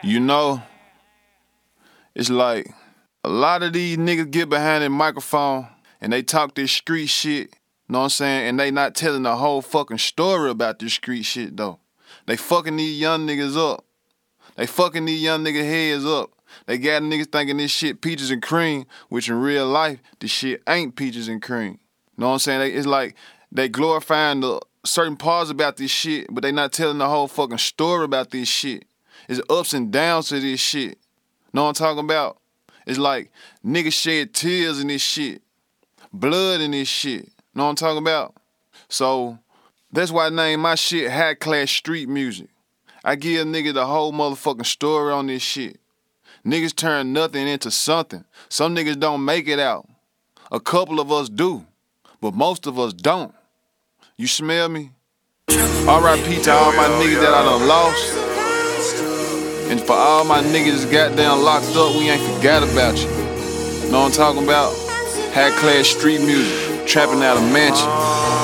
You know, it's like a lot of these niggas get behind the microphone and they talk this street shit, know what I'm saying? And they not telling the whole fucking story about this street shit though. They fucking these young niggas up. They fucking these young niggas heads up. They got niggas thinking this shit peaches and cream, which in real life, this shit ain't peaches and cream. Know what I'm saying? It's like they glorifying the certain parts about this shit, but they not telling the whole fucking story about this shit. It's ups and downs to this shit. Know what I'm talking about? It's like niggas shed tears in this shit. Blood in this shit. Know what I'm talking about? So, that's why I name my shit High Class Street Music. I give a nigga the whole motherfucking story on this shit. Niggas turn nothing into something. Some niggas don't make it out. A couple of us do, but most of us don't. You smell me? R.I.P. to all my niggas that I done lost. And for all my niggas that's goddamn locked up, we ain't forgot about you. Know what I'm talking about? High Class Street Music, trapping out a mansion.